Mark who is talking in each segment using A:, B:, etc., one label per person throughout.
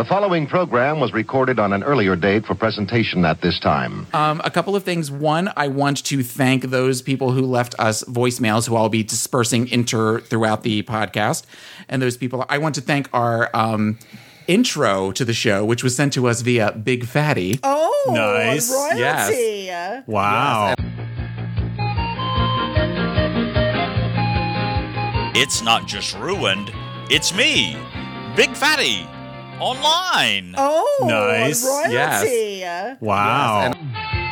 A: The following program was recorded on an earlier date for presentation at this time.
B: A couple of things. One, I want to thank those people who left us voicemails, who I'll be dispersing throughout the podcast. And those people, I want to thank our intro to the show, which was sent to us via Big Fatty.
C: Oh,
D: nice.
C: Royalty.
B: Yes.
D: Wow.
B: Yes.
E: It's not just ruined, it's me, Big Fatty, online.
C: Oh,
D: Nice.
C: Royalty.
D: Wow.
B: Yes,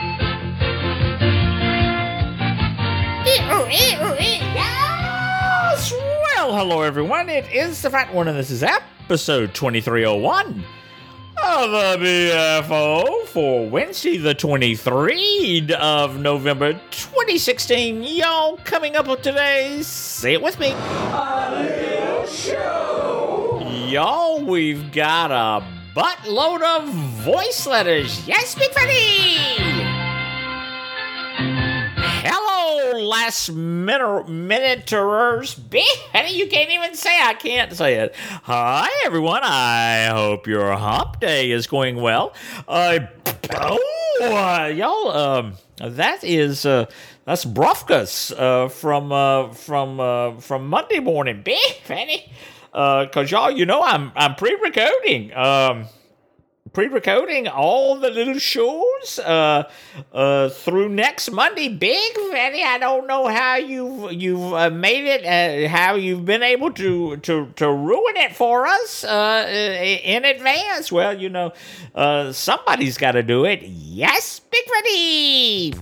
F: Yes! Well, hello everyone. It is the Fat One, and this is episode 2301 of the BFO for Wednesday, the 23rd of November, 2016. Y'all, coming up with today's, say it with me, y'all, we've got a buttload of voice letters. Yes, Big Fatty! Hello, last minuterers. Big Fatty, you can't even say I can't say it. Hi, everyone. I hope your hump day is going well. Y'all, that's Brofkas from Monday morning. Big Fatty. Cause y'all, you know, I'm pre-recording all the little shows through next Monday. Big Fatty, I don't know how you've made it, how you've been able to ruin it for us in advance. Well, you know, somebody's got to do it. Yes, Big Fatty.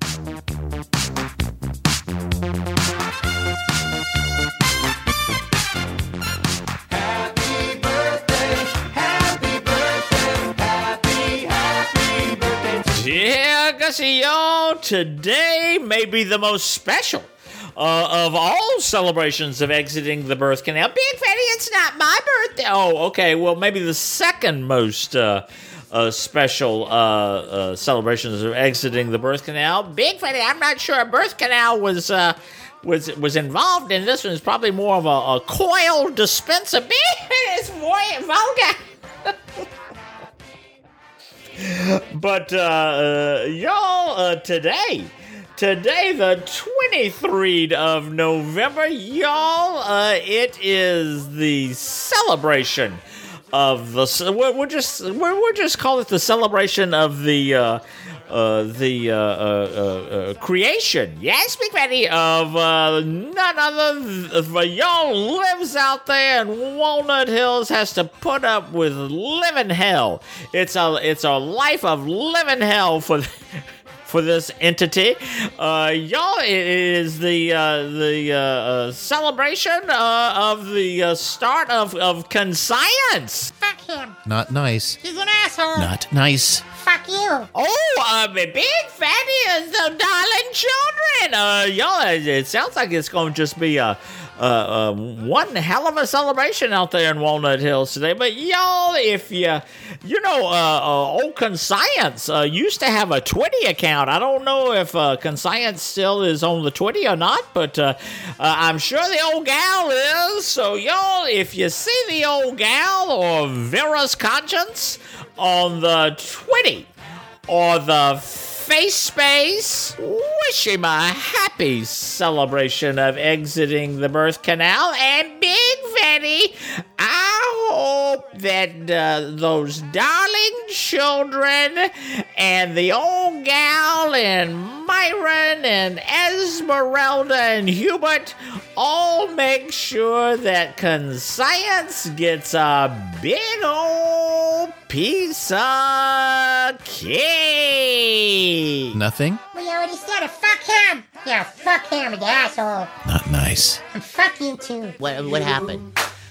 F: Yeah, Gussie, y'all, today may be the most special of all celebrations of exiting the birth canal. Big Fatty, it's not my birthday. Oh, okay, well, maybe the second most special celebrations of exiting the birth canal. Big Fatty, I'm not sure a birth canal was involved in this one. It's probably more of a coil dispenser. Big Fatty, it's vulgar. But, y'all, today, the 23rd of November, y'all, it is the celebration of we'll just call it the celebration of the creation. Yes, Big Fatty, of none other than y'all lives out there in Walnut Hills, has to put up with living hell. It's a life of living hell for this entity. Y'all, it is the celebration of the start of conscience.
G: Fuck him.
D: Not nice.
G: He's an asshole.
D: Not nice.
G: Fuck you.
F: Oh, Big Fatty is the darling children. Y'all, it sounds like it's going to just be one hell of a celebration out there in Walnut Hills today. But y'all, if old Conscience used to have a Twitty account. I don't know if Conscience still is on the Twitty or not, but I'm sure the old gal is. So y'all, if you see the old gal or Vera's Conscience on the Twitty or the Face Space, wish him a happy celebration of exiting the birth canal. And Big Fatty, I hope that those darling children and the old gal and Myron and Esmeralda and Hubert all make sure that Conscience gets a big old piece of cake.
D: Nothing?
G: We already said it. Fuck him. Yeah, fuck him, you asshole.
D: Not nice.
G: And fuck you too.
F: What happened?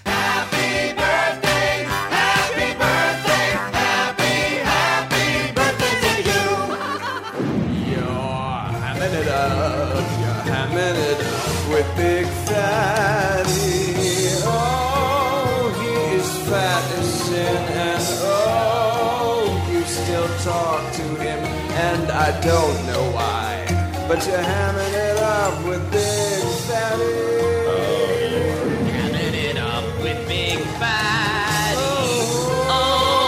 H: Hamming it up with Big Fatty. Oh, he is fat as sin, and oh, you still talk to him, and I don't know why, but you're hamming it up with Big Fatty.
F: Hamming it up with Big Fatty. Oh,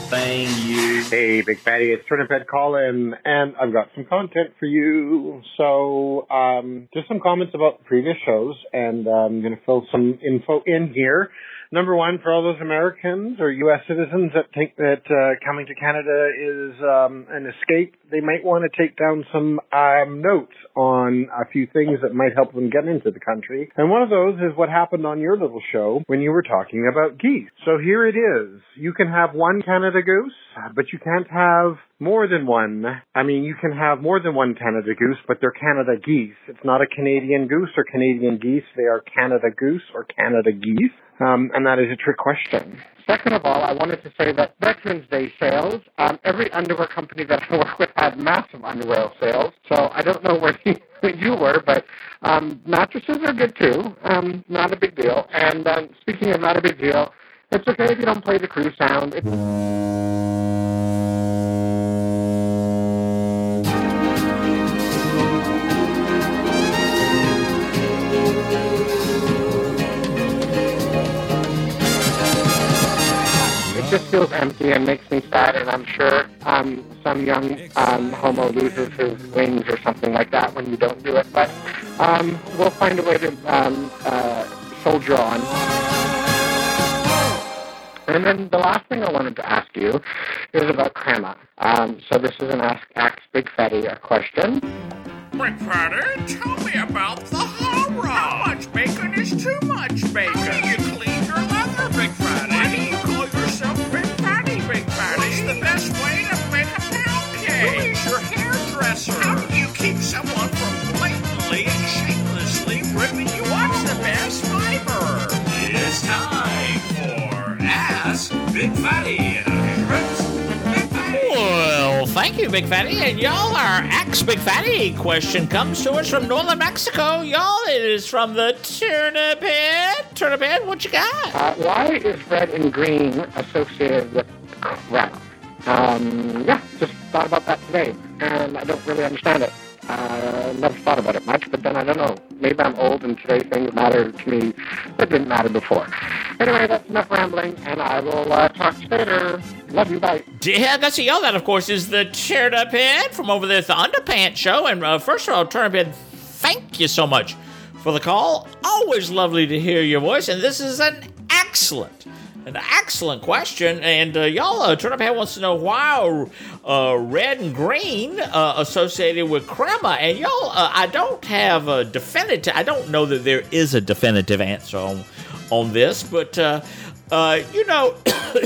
C: thing, you.
I: Hey, Big Fatty, it's Turnip Head Colin, and I've got some content for you. So, just some comments about the previous shows, and I'm going to fill some info in here. Number one, for all those Americans or U.S. citizens that think that coming to Canada is an escape, they might want to take down some notes on a few things that might help them get into the country. And one of those is what happened on your little show when you were talking about geese. So here it is. You can have one Canada goose, but you can't have more than one. I mean, you can have more than one Canada goose, but they're Canada geese. It's not a Canadian goose or Canadian geese. They are Canada goose or Canada geese. And that is a trick question.
G: Second of all, I wanted to say that Veterans Day sales, every underwear company that I work with had massive underwear sales. So I don't know where you were, but mattresses are good too. Not a big deal. And speaking of not a big deal, it's okay if you don't play the crew sound. It just feels empty and makes me sad, and I'm sure some young homo loses his wings or something like that when you don't do it. But we'll find a way to soldier on. And then the last thing I wanted to ask you is about crema. So this is an Ask Big Fatty question.
J: Big Fatty, tell me about the horror. How much bacon is too much bacon? How do you clean your leather, Big Fatty? Why do you call yourself Big Fatty, Big Fatty? What's the best way to make a pound cake? Who is your hairdresser? How do you keep someone from blatantly and shamelessly ripping you off? What's the best fiber? It's time for Ask Big Fatty.
F: Well, thank you, Big Fatty. And y'all, our Ask Big Fatty question comes to us from northern Mexico. Y'all, it is from the Turnip Head. Turnip Head, what you got?
G: Why is red and green associated with crema? Yeah, just thought about that today, and I don't really understand it. Never thought about it much, but then I don't know. Maybe I'm old and today things matter to me that didn't matter before. Anyway, that's enough rambling, and I will talk to you later. Love you, bye.
F: Yeah, that's y'all. That, of course, is the Turnip Head from over there at the Underpants Show. And first of all, Turnip Head, thank you so much for the call. Always lovely to hear your voice, and this is an excellent question. And y'all, Turnip Head wants to know why red and green associated with crema. And y'all, I don't have a definitive. I don't know that there is a definitive answer on this, but you know,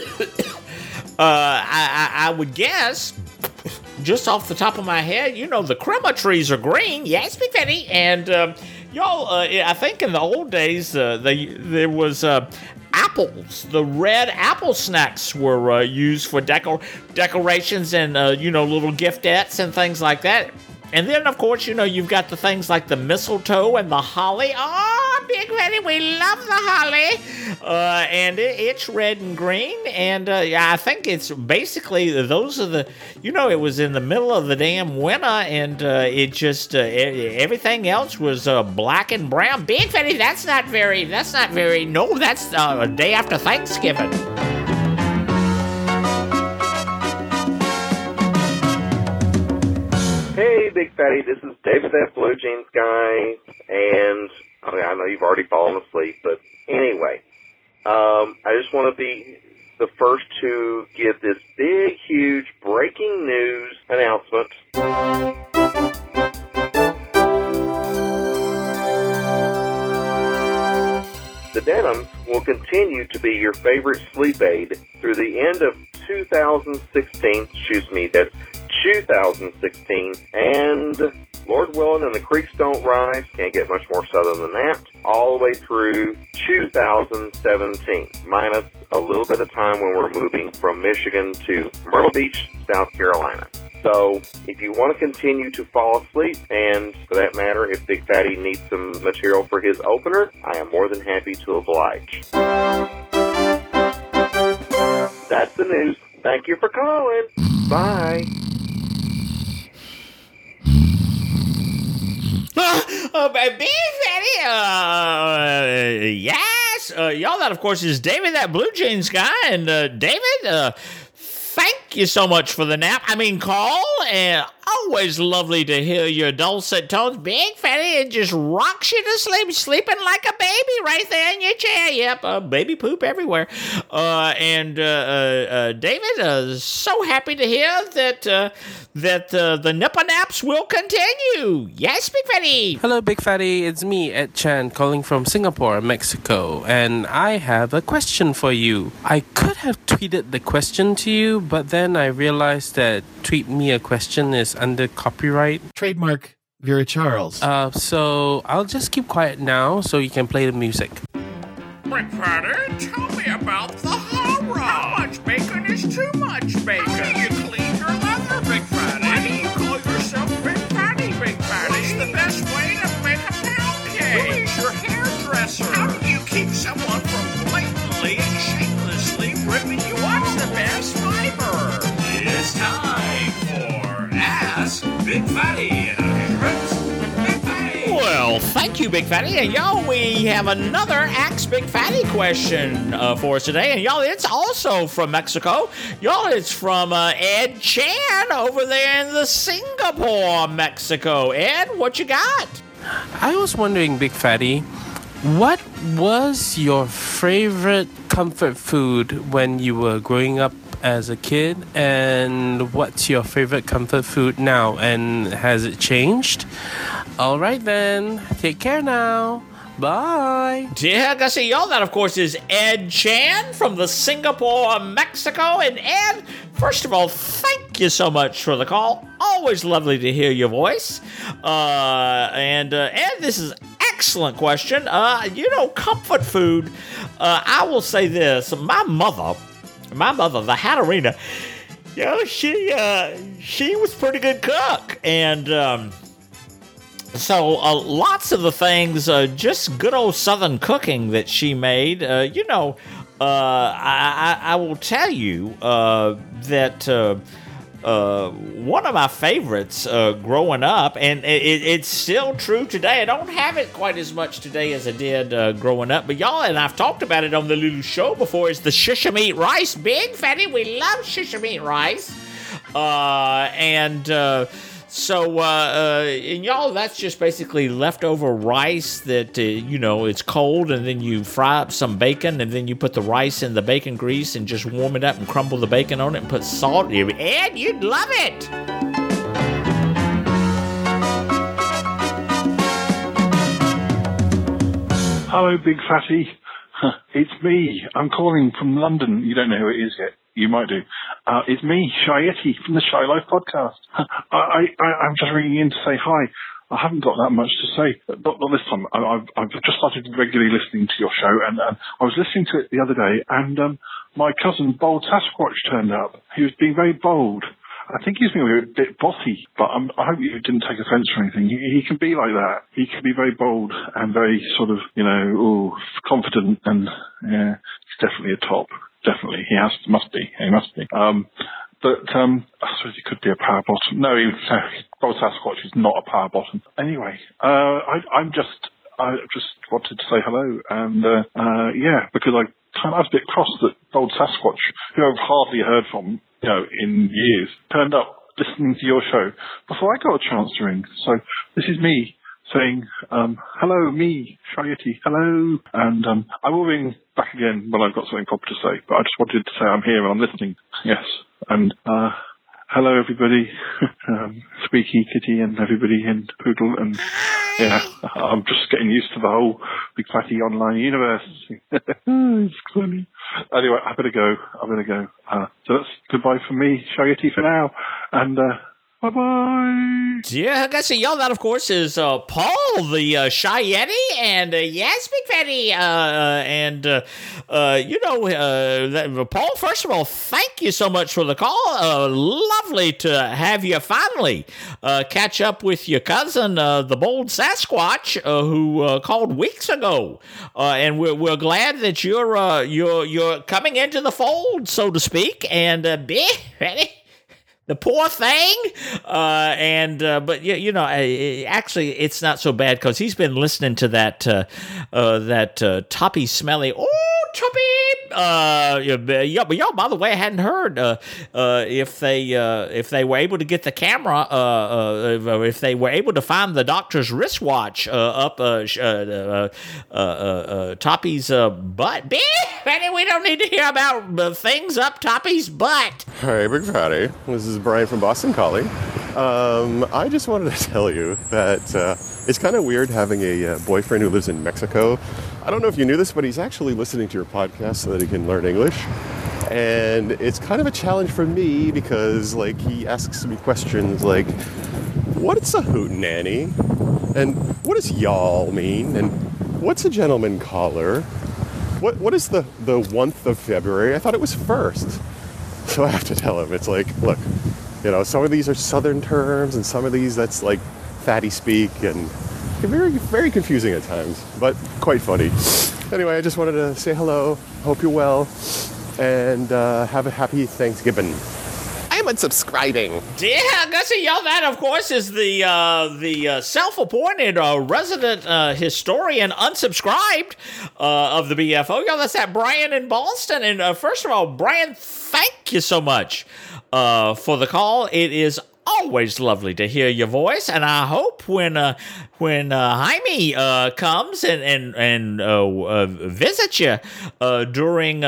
F: I would guess. Just off the top of my head, you know, the crema trees are green. Yes, Big Fatty. And y'all, I think in the old days, there was apples. The red apple snacks were used for decorations and, you know, little giftettes and things like that. And then, of course, you know, you've got the things like the mistletoe and the holly. Oh, Big Fatty, we love the holly. And it's red and green. And I think it's basically, those are the, you know, it was in the middle of the damn winter. And it just, everything else was black and brown. Big Fatty, that's not very, no, that's a day after Thanksgiving.
K: Hey, Big Fatty, this is David, that Blue Jeans guy, and I know you've already fallen asleep, but anyway, I just want to be the first to give this big, huge breaking news announcement. The Denims will continue to be your favorite sleep aid through the end of 2016, that's 2016, and Lord willing and the creeks don't rise, can't get much more southern than that, all the way through 2017, minus a little bit of time when we're moving from Michigan to Myrtle Beach, South Carolina. So, if you want to continue to fall asleep, and for that matter, if Big Fatty needs some material for his opener, I am more than happy to oblige. That's the news. Thank you for calling. Bye.
F: Big Fatty, yes, y'all, that of course is David, that Blue Jeans guy, and David, thank you so much for the nap. Call, and always lovely to hear your dulcet tones. Big Fatty, it just rocks you to sleep, sleeping like a baby right there in your chair. Yep, baby poop everywhere. David, so happy to hear that the nipper naps will continue. Yes, Big Fatty.
C: Hello, Big Fatty. It's me, Ed Chan, calling from Singapore, Mexico, and I have a question for you. I could have tweeted the question to you, but then I realized that tweet me a question is under copyright.
D: Trademark Vera Charles.
C: So I'll just keep quiet now so you can play the music.
J: Big Fatty, tell me about the horror. How much bacon is too much bacon? How do you clean your leather, Big Fatty? Why do you call yourself Big Fatty, Big Fatty? What's the best way to make a pound cake? Who is your hairdresser? How do you keep someone from blatantly and shamelessly ripping you off? What's the best fiber? It's time for Ask Big Fatty.
F: Well, thank you, Big Fatty. And y'all, we have another Ask Big Fatty question for us today. And y'all, it's also from Mexico. Y'all, it's from Ed Chan over there in the Singapore, Mexico. Ed, what you got?
C: I was wondering, Big Fatty, what was your favorite comfort food when you were growing up as a kid, and what's your favorite comfort food now, and has it changed? All right then, take care now. Bye.
F: Yeah, I see y'all. That, of course, is Ed Chan from the Singapore, Mexico. And Ed, first of all, thank you so much for the call. Always lovely to hear your voice. Ed, this is an excellent question. Comfort food. I will say this: my mother, the Hatterina, she was a pretty good cook, and so lots of the things, just good old Southern cooking that she made. I will tell you that one of my favorites growing up, and it's still true today. I don't have it quite as much today as I did growing up, but y'all, and I've talked about it on the little show before, is the shisha meat rice. Big Fatty, we love shisha meat rice. So, y'all, that's just basically leftover rice that, it's cold, and then you fry up some bacon, and then you put the rice in the bacon grease and just warm it up and crumble the bacon on it and put salt. Ed, you'd love it!
L: Hello, Big Fatty. It's me. I'm calling from London. You don't know who it is yet. You might do. It's me, Shayeti, from the Shy Life podcast. I'm just ringing in to say hi. I haven't got that much to say, but not this time. I've just started regularly listening to your show, and I was listening to it the other day, and my cousin, Bold Sasquatch, turned up. He was being very bold. I think he's being a bit bossy, but I hope you didn't take offence or anything. He can be like that. He can be very bold and very sort of, confident, and he's definitely a top. Definitely, he must be. But I suppose he could be a power bottom. No, Bold Sasquatch is not a power bottom. Anyway, I just wanted to say hello, and because I was a bit cross that Bold Sasquatch, who I've hardly heard from, in years, turned up listening to your show before I got a chance to ring. So this is me saying, hello, me, Shayeti, hello. And I will ring back again when I've got something proper to say, but I just wanted to say I'm here and I'm listening. Yes. And hello, everybody, Squeaky, Kitty, and everybody, and Poodle, and I'm just getting used to the whole Big Fatty online universe. It's funny. Anyway, I better go. So that's goodbye from me, Shayeti, for now, and bye-bye.
F: Yeah, I guess y'all, that, of course, is Paul, the Shy Yeti, and yes, Big Fatty, Paul, first of all, thank you so much for the call. Lovely to have you finally catch up with your cousin, the Bold Sasquatch, who called weeks ago, and we're glad that you're coming into the fold, so to speak, and Big Fatty. The poor thing, actually, it's not so bad because he's been listening to that Toppy Smelly. Oh, Toppy But y'all, by the way, I hadn't heard if they were able to get the camera, if they were able to find the doctor's wristwatch up Toppy's butt. Big Fatty, we don't need to hear about things up Toppy's butt.
M: Hey, Big Fatty. This is Brian from Boston Calling. I just wanted to tell you that it's kind of weird having a boyfriend who lives in Mexico. I don't know if you knew this, but he's actually listening to your podcast so that he can learn English. And it's kind of a challenge for me because, like, he asks me questions like, what's a hootenanny? And what does y'all mean? And what's a gentleman caller? What is the 1st of February? I thought it was 1st. So I have to tell him, it's like, look, you know, some of these are Southern terms and some of these that's like fatty speak and very, very confusing at times, but quite funny. Anyway, I just wanted to say hello, hope you're well, and have a happy Thanksgiving. I'm unsubscribing.
F: Yeah, Gussie, y'all, that, of course, is the self-appointed resident historian unsubscribed of the BFO. Y'all, that's that Brian in Boston. And first of all, Brian, thank you so much for the call. It is always lovely to hear your voice, and I hope when Jaime comes and visits you during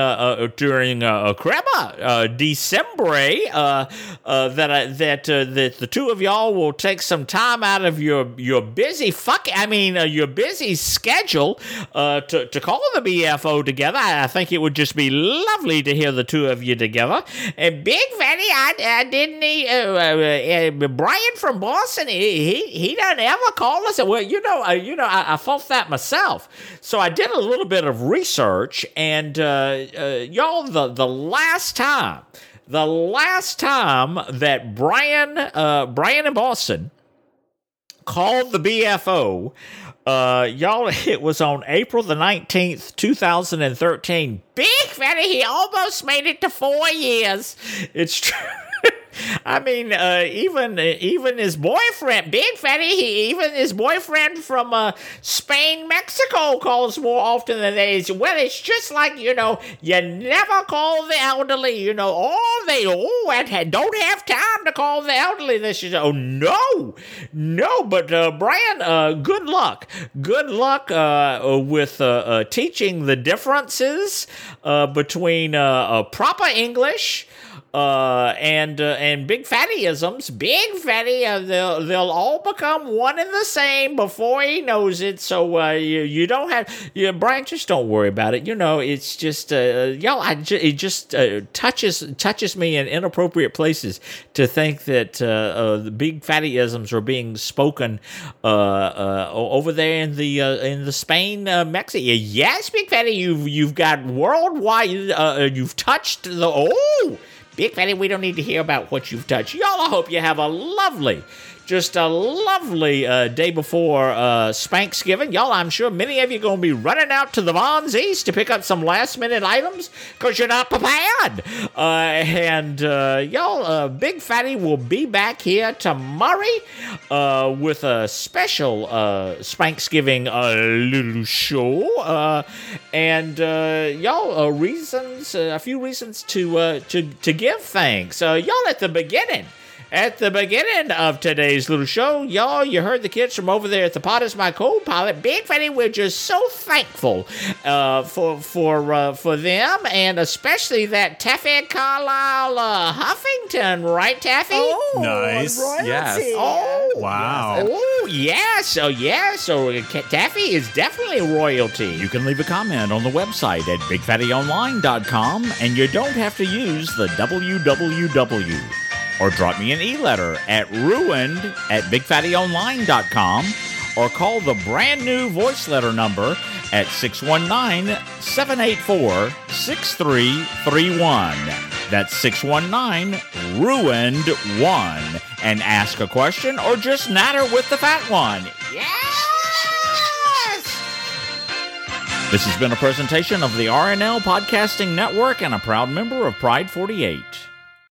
F: Crema December, that the two of y'all will take some time out of your busy your busy schedule to call the BFO together. I think it would just be lovely to hear the two of you together. And Big Fatty, I didn't. Brian from Boston, he doesn't ever call us. Well, I thought that myself. So I did a little bit of research, and y'all, the last time that Brian in Boston called the BFO, y'all, it was on April the 19th, 2013. Big Fatty, he almost made it to 4 years. It's true. I mean, even his boyfriend, Big Fatty, even his boyfriend from Spain, Mexico, calls more often than they. Well, it's just like, you never call the elderly. They don't have time to call the elderly. They should. Oh no. But Brian, good luck with teaching the differences between proper English and Big Fattyisms. Big Fatty, they'll all become one and the same before he knows it. So you don't have, Brian, just don't worry about it. It's just it just touches me in inappropriate places to think that the Big Fattyisms are being spoken over there in the Spain, Mexico. Yes, Big Fatty, you've got worldwide. You've touched the Big Fatty, we don't need to hear about what you've touched. Y'all, I hope you have a lovely day before Spanksgiving. Y'all, I'm sure many of you are going to be running out to the Vons East to pick up some last-minute items because you're not prepared. Y'all, Big Fatty will be back here tomorrow with a special Spanksgiving little show. Y'all, a few reasons to give thanks. Y'all, at the beginning of today's little show, y'all, you heard the kids from over there at the Pot is My Co-Pilot. Big Fatty, we're just so thankful for them, and especially that Taffy Carlisle Huffington, right, Taffy?
N: Oh, nice.
F: Royalty.
N: Yes.
F: Oh,
N: wow.
F: Oh, yes. Oh, yes. So Taffy is definitely royalty.
E: You can leave a comment on the website at BigFattyOnline.com, and you don't have to use the www. Or drop me an e-letter at ruined@BigFattyOnline.com, or call the brand new voice letter number at 619-784-6331. That's 619-RUINED1, and ask a question or just natter with the fat one.
F: Yes!
E: This has been a presentation of the RNL Podcasting Network and a proud member of Pride 48.